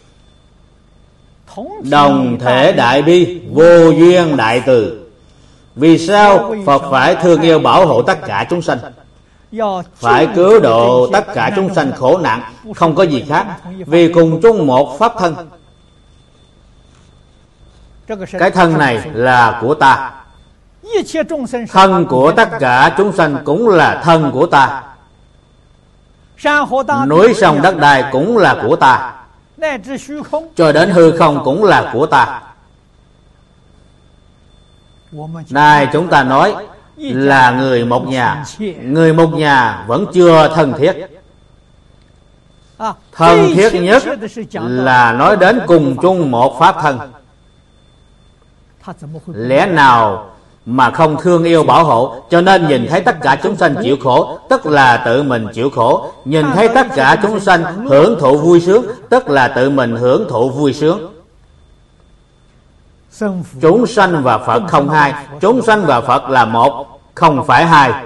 đồng thể đại bi, vô duyên đại từ. Vì sao Phật phải thương yêu bảo hộ tất cả chúng sanh, phải cứu độ tất cả chúng sanh khổ nạn? Không có gì khác, vì cùng chung một pháp thân. Cái thân này là của ta, thân của tất cả chúng sanh cũng là thân của ta. Núi sông đất đai cũng là của ta, cho đến hư không cũng là của ta. Nay chúng ta nói là người một nhà. Người một nhà vẫn chưa thân thiết. Thân thiết nhất là nói đến cùng chung một pháp thân. Lẽ nào mà không thương yêu bảo hộ? Cho nên nhìn thấy tất cả chúng sanh chịu khổ, tức là tự mình chịu khổ. Nhìn thấy tất cả chúng sanh hưởng thụ vui sướng, tức là tự mình hưởng thụ vui sướng. Chúng sanh và Phật không hai. Chúng sanh và Phật là một, không phải hai.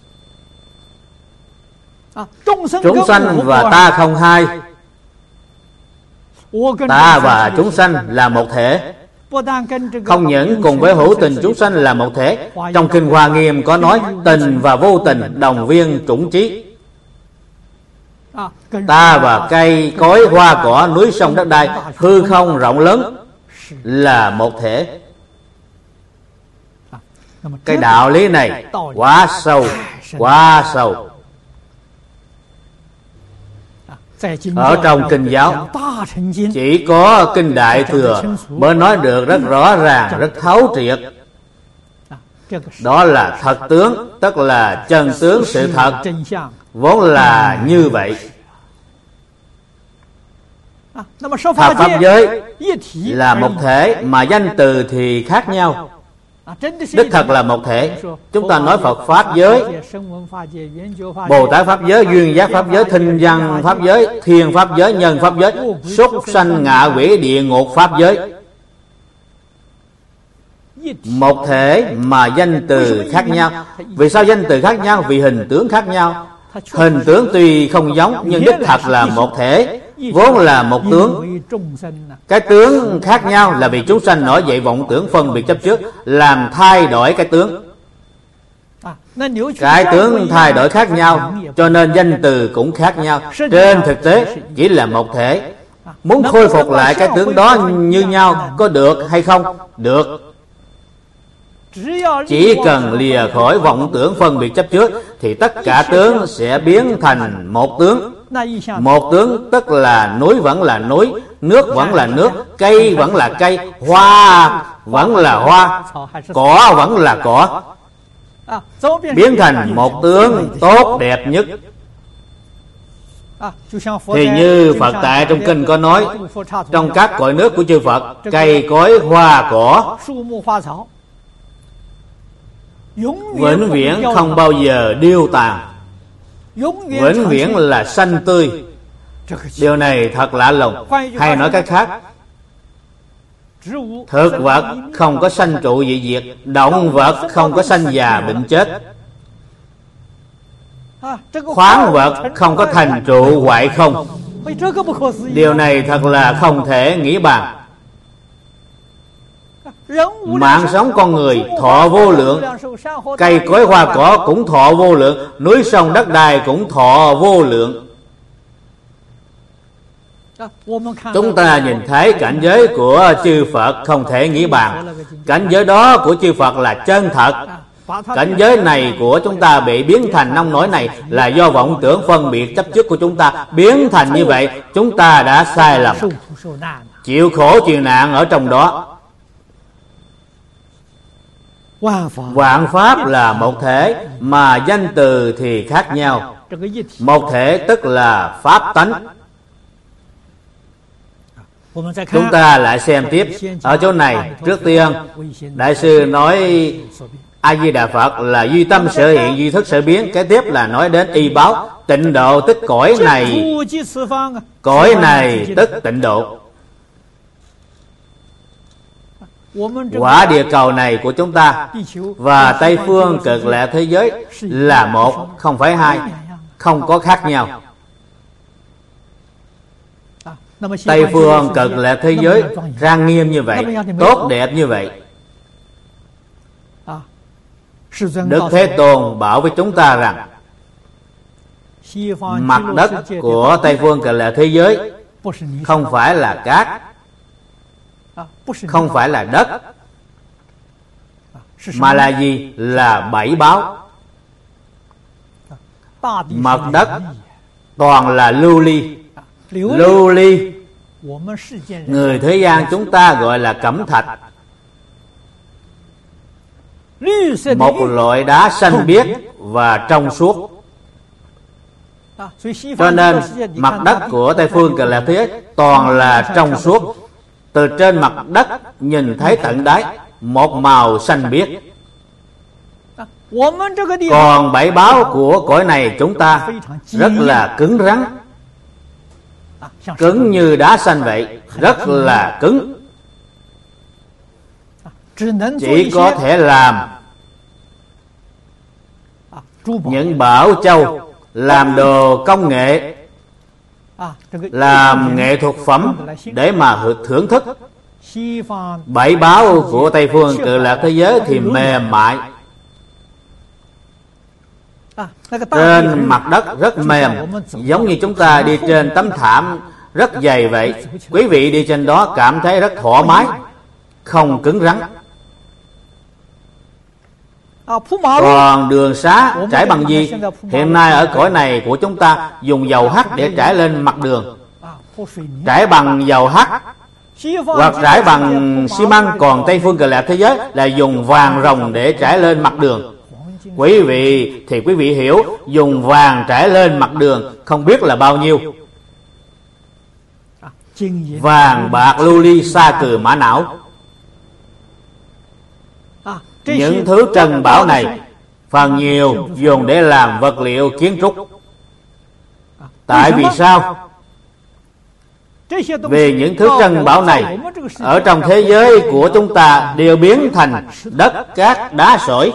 Chúng sanh và ta không hai. Ta và chúng sanh là một thể. Không những cùng với hữu tình chúng sanh là một thể. Trong Kinh Hoa Nghiêm có nói tình và vô tình đồng viên chủng trí. Ta và cây cối hoa cỏ, núi sông đất đai, hư không rộng lớn là một thể. Cái đạo lý này quá sâu, quá sâu. Ở trong Kinh giáo chỉ có Kinh Đại Thừa mới nói được rất rõ ràng, rất thấu triệt. Đó là thật tướng, tức là chân tướng sự thật, vốn là như vậy. Thập pháp giới là một thể mà danh từ thì khác nhau. Đích thật là một thể. Chúng ta nói Phật Pháp giới, Bồ Tát Pháp giới, Duyên Giác Pháp giới, Thinh Văn Pháp giới, Thiên Pháp giới, Nhân Pháp giới, súc sanh ngạ quỷ địa ngục Pháp giới. Một thể mà danh từ khác nhau. Vì sao danh từ khác nhau? Vì hình tướng khác nhau. Hình tướng tuy không giống nhưng đích thật là một thể, vốn là một tướng. Cái tướng khác nhau là vì chúng sanh nổi dậy vọng tưởng phân biệt chấp trước, làm thay đổi cái tướng. Cái tướng thay đổi khác nhau, cho nên danh từ cũng khác nhau. Trên thực tế chỉ là một thể. Muốn khôi phục lại cái tướng đó như nhau có được hay không? Được. Chỉ cần lìa khỏi vọng tưởng phân biệt chấp trước thì tất cả tướng sẽ biến thành một tướng. Một tướng tức là núi vẫn là núi, nước vẫn là nước, cây vẫn là cây, hoa vẫn là hoa, cỏ vẫn là cỏ. Biến thành một tướng tốt đẹp nhất. Thì như Phật tại trong Kinh có nói, trong các cõi nước của chư Phật, cây cối hoa cỏ vĩnh viễn không bao giờ điêu tàn, vĩnh viễn là xanh tươi. Điều này thật lạ lùng. Hay nói cách khác, thực vật không có sanh trụ dị diệt, động vật không có sanh già bệnh chết, khoáng vật không có thành trụ hoại không. Điều này thật là không thể nghĩ bàn. Mạng sống con người thọ vô lượng, cây cối hoa cỏ cũng thọ vô lượng, núi sông đất đai cũng thọ vô lượng. Chúng ta nhìn thấy cảnh giới của chư Phật không thể nghĩ bàn. Cảnh giới đó của chư Phật là chân thật. Cảnh giới này của chúng ta bị biến thành nông nổi này là do vọng tưởng phân biệt chấp trước của chúng ta biến thành như vậy. Chúng ta đã sai lầm, chịu khổ chịu nạn ở trong đó. Vạn pháp là một thể mà danh từ thì khác nhau. Một thể tức là pháp tánh. Chúng ta lại xem tiếp. Ở chỗ này trước tiên Đại sư nói A Di Đà Phật là duy tâm sở hiện, duy thức sở biến. Kế tiếp là nói đến y báo. Tịnh độ tức cõi này, cõi này tức tịnh độ. Quả địa cầu này của chúng ta và Tây phương cực lạc thế giới là một, không phải hai, không có khác nhau. Tây phương cực lạc thế giới trang nghiêm như vậy, tốt đẹp như vậy. Đức Thế Tôn bảo với chúng ta rằng mặt đất của Tây phương cực lạc thế giới không phải là cát, không phải là đất, mà là gì? Là bảy báo. Mặt đất toàn là lưu ly. Lưu ly người thế gian chúng ta gọi là cẩm thạch, một loại đá xanh biếc và trong suốt. Cho nên mặt đất của Tây phương cực lạc thế giới toàn là trong suốt. Từ trên mặt đất nhìn thấy tận đáy, một màu xanh biếc. Còn bảy báo của cõi này chúng ta rất là cứng rắn, cứng như đá xanh vậy, rất là cứng. Chỉ có thể làm những bảo châu, làm đồ công nghệ, làm nghệ thuật phẩm để mà thưởng thức. Bảy báo của Tây phương Cực Lạc thế giới thì mềm mại, trên mặt đất rất mềm, giống như chúng ta đi trên tấm thảm rất dày vậy. Quý vị đi trên đó cảm thấy rất thoải mái, không cứng rắn. Còn đường xá trải bằng gì? Hiện nay ở cõi này của chúng ta dùng dầu hắc để trải lên mặt đường, trải bằng dầu hắc hoặc trải bằng xi măng. Còn Tây phương Cực Lạc thế giới là dùng vàng ròng để trải lên mặt đường. Quý vị thì quý vị hiểu, dùng vàng trải lên mặt đường không biết là bao nhiêu. Vàng bạc lưu ly sa cừ mã não, những thứ trần bảo này phần nhiều dùng để làm vật liệu kiến trúc. Tại vì sao? Vì những thứ trân bảo này ở trong thế giới của chúng ta đều biến thành đất cát đá sỏi.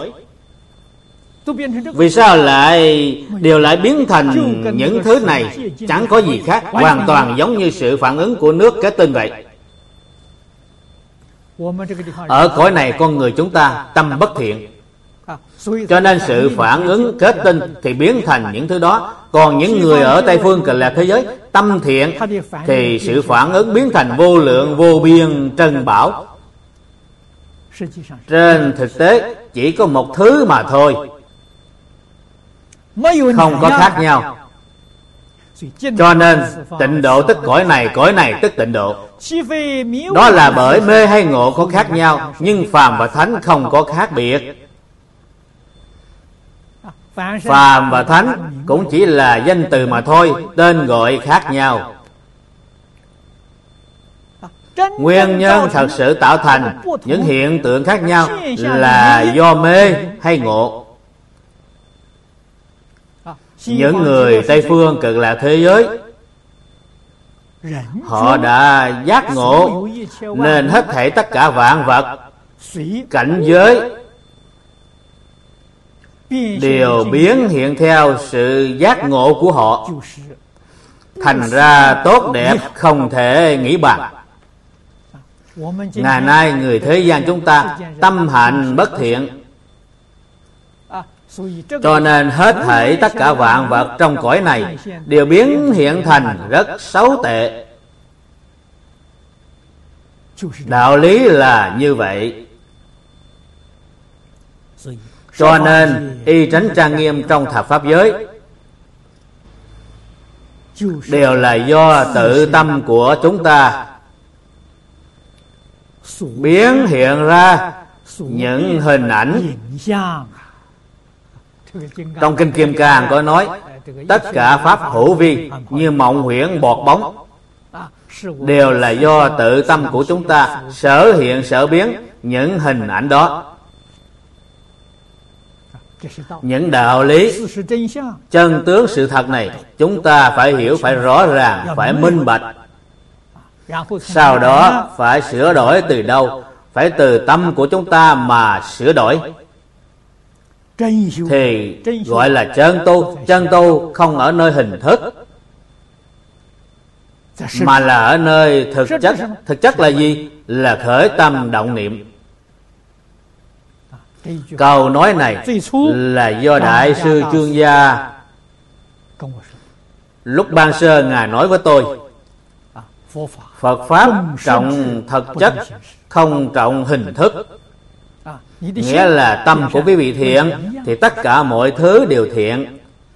Vì sao lại đều lại biến thành những thứ này? Chẳng có gì khác, hoàn toàn giống như sự phản ứng của nước kết tinh vậy. Ở cõi này con người chúng ta tâm bất thiện, cho nên sự phản ứng kết tinh thì biến thành những thứ đó. Còn những người ở Tây phương Cực Lạc thế giới tâm thiện thì sự phản ứng biến thành vô lượng vô biên trân bảo. Trên thực tế chỉ có một thứ mà thôi, không có khác nhau. Cho nên tịnh độ tức cõi này, cõi này tức tịnh độ. Đó là bởi mê hay ngộ có khác nhau, nhưng phàm và thánh không có khác biệt. Phàm và thánh cũng chỉ là danh từ mà thôi, tên gọi khác nhau. Nguyên nhân thật sự tạo thành những hiện tượng khác nhau là do mê hay ngộ. Những người Tây phương Cực Lạc thế giới họ đã giác ngộ, nên hết thảy tất cả vạn vật, cảnh giới đều biến hiện theo sự giác ngộ của họ, thành ra tốt đẹp không thể nghĩ bàn. Ngày nay người thế gian chúng ta tâm hạnh bất thiện, cho nên hết thảy tất cả vạn vật trong cõi này đều biến hiện thành rất xấu tệ. Đạo lý là như vậy. Cho nên y tránh trang nghiêm trong thập pháp giới đều là do tự tâm của chúng ta biến hiện ra những hình ảnh. Trong Kinh Kim Cang có nói, tất cả pháp hữu vi như mộng huyễn bọt bóng đều là do tự tâm của chúng ta sở hiện sở biến những hình ảnh đó. Những đạo lý chân tướng sự thật này chúng ta phải hiểu, phải rõ ràng, phải minh bạch. Sau đó phải sửa đổi từ đâu? Phải từ tâm của chúng ta mà sửa đổi, thì gọi là chân tu. Chân tu không ở nơi hình thức, mà là ở nơi thực chất. Thực chất là gì? Là khởi tâm động niệm. Câu nói này là do Đại sư Chương Gia lúc ban sơ Ngài nói với tôi. Phật Pháp trọng thực chất, không trọng hình thức. Nghĩa là tâm của quý vị thiện thì tất cả mọi thứ đều thiện.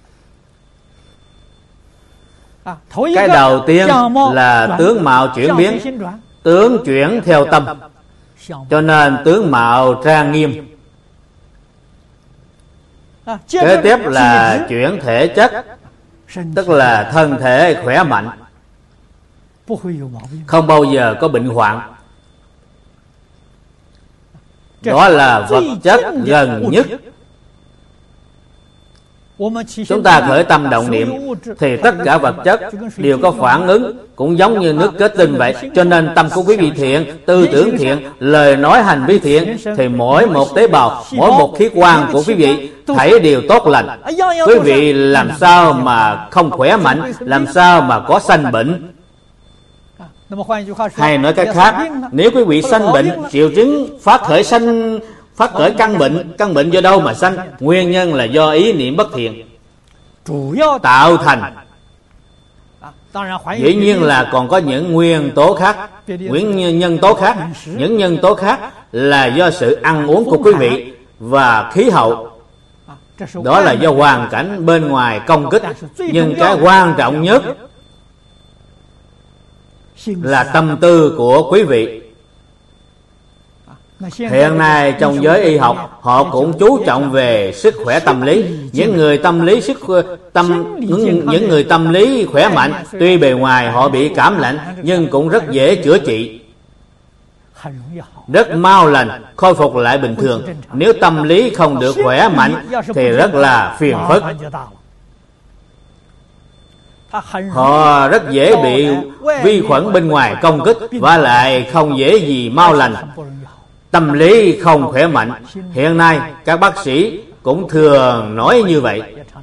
Cái đầu tiên là tướng mạo chuyển biến, tướng chuyển theo tâm, cho nên tướng mạo trang nghiêm. Kế tiếp là chuyển thể chất, tức là thân thể khỏe mạnh, không bao giờ có bệnh hoạn. Đó là vật chất gần nhất. Chúng ta khởi tâm động niệm thì tất cả vật chất đều có phản ứng, cũng giống như nước kết tinh vậy. Cho nên tâm của quý vị thiện, tư tưởng thiện, lời nói hành vi thiện, thì mỗi một tế bào, mỗi một khí quan của quý vị thảy đều tốt lành. Quý vị làm sao mà không khỏe mạnh, làm sao mà có sanh bệnh? Hay nói cách khác, nếu quý vị sanh bệnh, triệu chứng phát khởi sanh phát khởi căn bệnh, căn bệnh do đâu mà sanh? Nguyên nhân là do ý niệm bất thiện tạo thành. Dĩ nhiên là còn có những nguyên tố khác, nguyên nhân tố khác. Những nhân tố khác là do sự ăn uống của quý vị và khí hậu. Đó là do hoàn cảnh bên ngoài công kích. Nhưng cái quan trọng nhất là tâm tư của quý vị. Hiện nay trong giới y học, họ cũng chú trọng về sức khỏe tâm lý. Những người tâm lý sức tâm những, những người tâm lý khỏe mạnh, tuy bề ngoài họ bị cảm lạnh nhưng cũng rất dễ chữa trị, rất mau lành, khôi phục lại bình thường. Nếu tâm lý không được khỏe mạnh thì rất là phiền phức. Họ rất dễ bị vi khuẩn bên ngoài công kích, và lại không dễ gì mau lành. Tâm lý không khỏe mạnh. Hiện nay các bác sĩ cũng thường nói như vậy.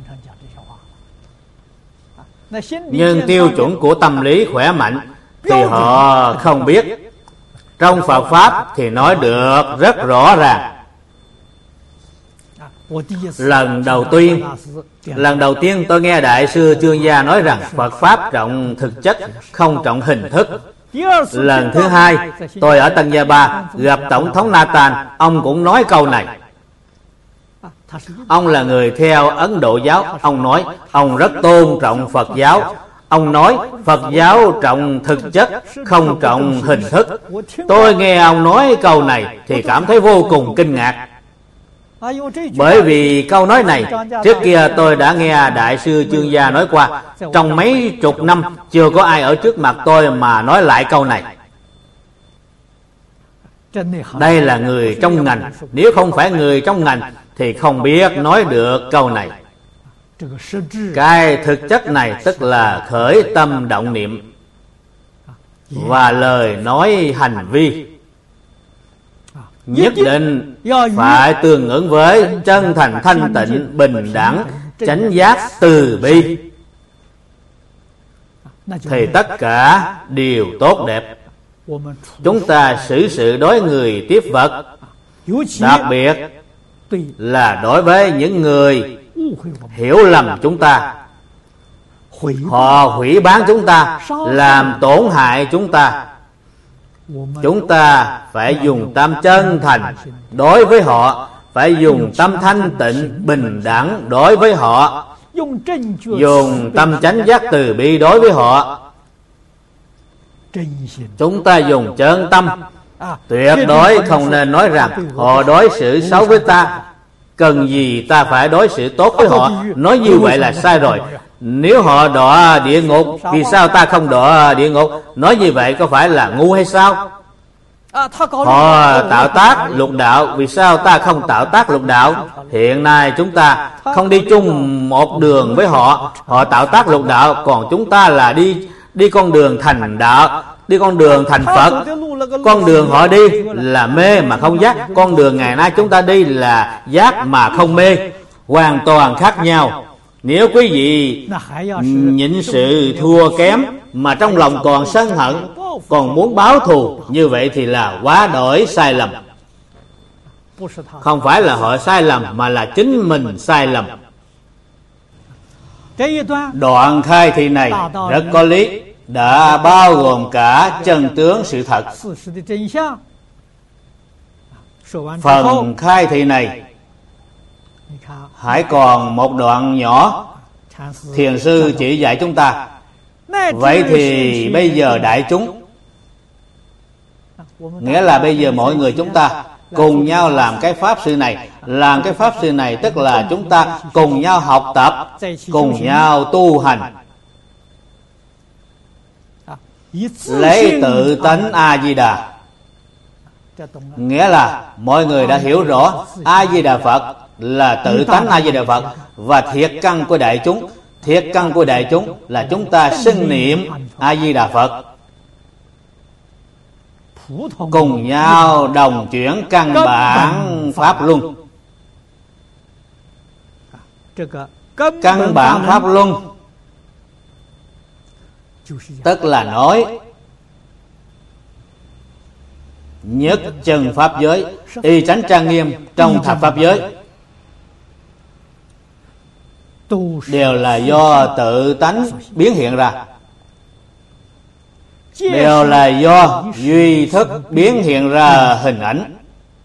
Nhưng tiêu chuẩn của tâm lý khỏe mạnh thì họ không biết. Trong Phật Pháp thì nói được rất rõ ràng. Lần đầu tiên Lần đầu tiên tôi nghe Đại sư Chương Gia nói rằng Phật Pháp trọng thực chất, không trọng hình thức. Lần thứ hai, tôi ở Tân Gia Ba gặp Tổng thống Nathan. Ông cũng nói câu này. Ông là người theo Ấn Độ giáo. Ông nói ông rất tôn trọng Phật giáo. Ông nói Phật giáo trọng thực chất, không trọng hình thức. Tôi nghe ông nói câu này thì cảm thấy vô cùng kinh ngạc. Bởi vì câu nói này trước kia tôi đã nghe Đại sư Chương Gia nói qua. Trong mấy chục năm chưa có ai ở trước mặt tôi mà nói lại câu này. Đây là người trong ngành. Nếu không phải người trong ngành thì không biết nói được câu này. Cái thực chất này tức là khởi tâm động niệm và lời nói hành vi nhất định phải tương ứng với chân thành, thanh tịnh, bình đẳng, chánh giác, từ bi, thì tất cả đều tốt đẹp. Chúng ta xử sự đối người tiếp vật, đặc biệt là đối với những người hiểu lầm chúng ta, họ hủy bán chúng ta, làm tổn hại chúng ta, chúng ta phải dùng tâm chân thành đối với họ, phải dùng tâm thanh tịnh bình đẳng đối với họ, dùng tâm chánh giác từ bi đối với họ. Chúng ta dùng chân tâm, tuyệt đối không nên nói rằng họ đối xử xấu với ta, cần gì ta phải đối xử tốt với họ. Nói như vậy là sai rồi. Nếu họ đọa địa ngục, vì sao ta không đọa địa ngục? Nói như vậy có phải là ngu hay sao? Họ tạo tác lục đạo, vì sao ta không tạo tác lục đạo? Hiện nay chúng ta không đi chung một đường với họ. Họ tạo tác lục đạo, còn chúng ta là đi đi con đường thành đạo, đi con đường thành Phật. Con đường họ đi là mê mà không giác, con đường ngày nay chúng ta đi là giác mà không mê, hoàn toàn khác nhau. Nếu quý vị nhịn sự thua kém mà trong lòng còn sân hận, còn muốn báo thù, như vậy thì là quá đổi sai lầm. Không phải là họ sai lầm, mà là chính mình sai lầm. Đoạn khai thị này rất có lý, đã bao gồm cả chân tướng sự thật. Phần khai thị này hãy còn một đoạn nhỏ. Thiền sư chỉ dạy chúng ta. Vậy thì bây giờ đại chúng, nghĩa là bây giờ mọi người chúng ta cùng nhau làm cái pháp sự này. Làm cái pháp sự này tức là chúng ta cùng nhau học tập, cùng nhau tu hành, lấy tự tánh A-di-đà. Nghĩa là mọi người đã hiểu rõ A-di-đà Phật là tự tánh A-di-đà Phật, và thiệt căn của đại chúng, thiệt căn của đại chúng là chúng ta xưng niệm A-di-đà Phật, cùng nhau đồng chuyển căn bản pháp luân. Căn bản pháp luân tức là nói nhất chân pháp giới, y chánh trang nghiêm trong thập pháp giới, đều là do tự tánh biến hiện ra, đều là do duy thức biến hiện ra hình ảnh,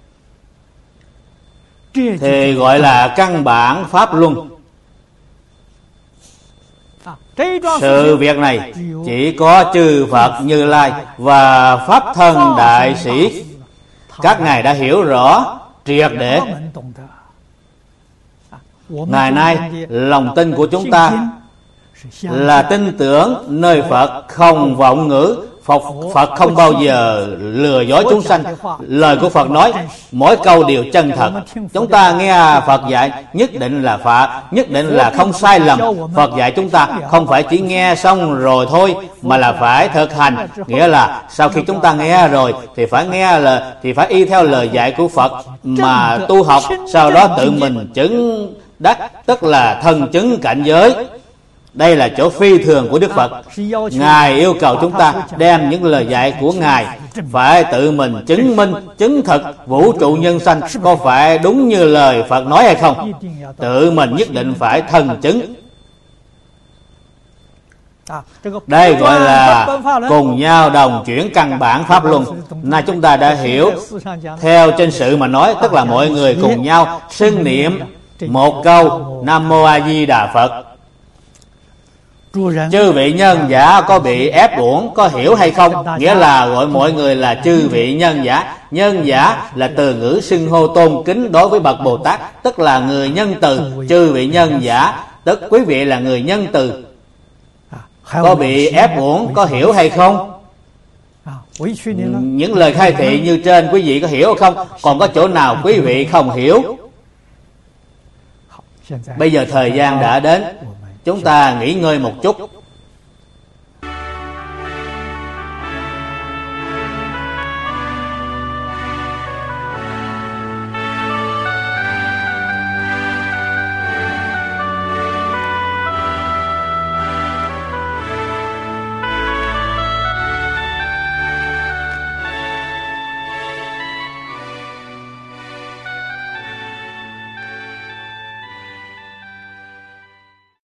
thì gọi là căn bản pháp luân. Sự việc này chỉ có chư Phật Như Lai và Pháp Thân Đại Sĩ, các ngài đã hiểu rõ triệt để. Ngày nay lòng tin của chúng ta là tin tưởng nơi Phật không vọng ngữ, Phật, Phật không bao giờ lừa dối chúng sanh. Lời của Phật nói mỗi câu đều chân thật. Chúng ta nghe Phật dạy nhất định là Phật, nhất định là không sai lầm. Phật dạy chúng ta không phải chỉ nghe xong rồi thôi, mà là phải thực hành. Nghĩa là sau khi chúng ta nghe rồi thì phải nghe là thì phải y theo lời dạy của Phật mà tu học, sau đó tự mình chứng đắc, tức là thân chứng cảnh giới. Đây là chỗ phi thường của Đức Phật. Ngài yêu cầu chúng ta đem những lời dạy của Ngài phải tự mình chứng minh, chứng thực vũ trụ nhân sanh có phải đúng như lời Phật nói hay không. Tự mình nhất định phải thân chứng. Đây gọi là cùng nhau đồng chuyển căn bản pháp luân. Nay chúng ta đã hiểu. Theo trên sự mà nói, tức là mọi người cùng nhau xưng niệm một câu Nam Mô A Di Đà Phật. Chư vị nhân giả có bị ép uổng, có hiểu hay không? Nghĩa là gọi mọi người là chư vị nhân giả. Nhân giả là từ ngữ xưng hô tôn kính đối với bậc Bồ Tát, tức là người nhân từ. Chư vị nhân giả tức quý vị là người nhân từ. Có bị ép uổng, có hiểu hay không? Những lời khai thị như trên quý vị có hiểu không? Còn có chỗ nào quý vị không hiểu? Bây giờ thời gian đã đến, chúng ta nghỉ ngơi một chút.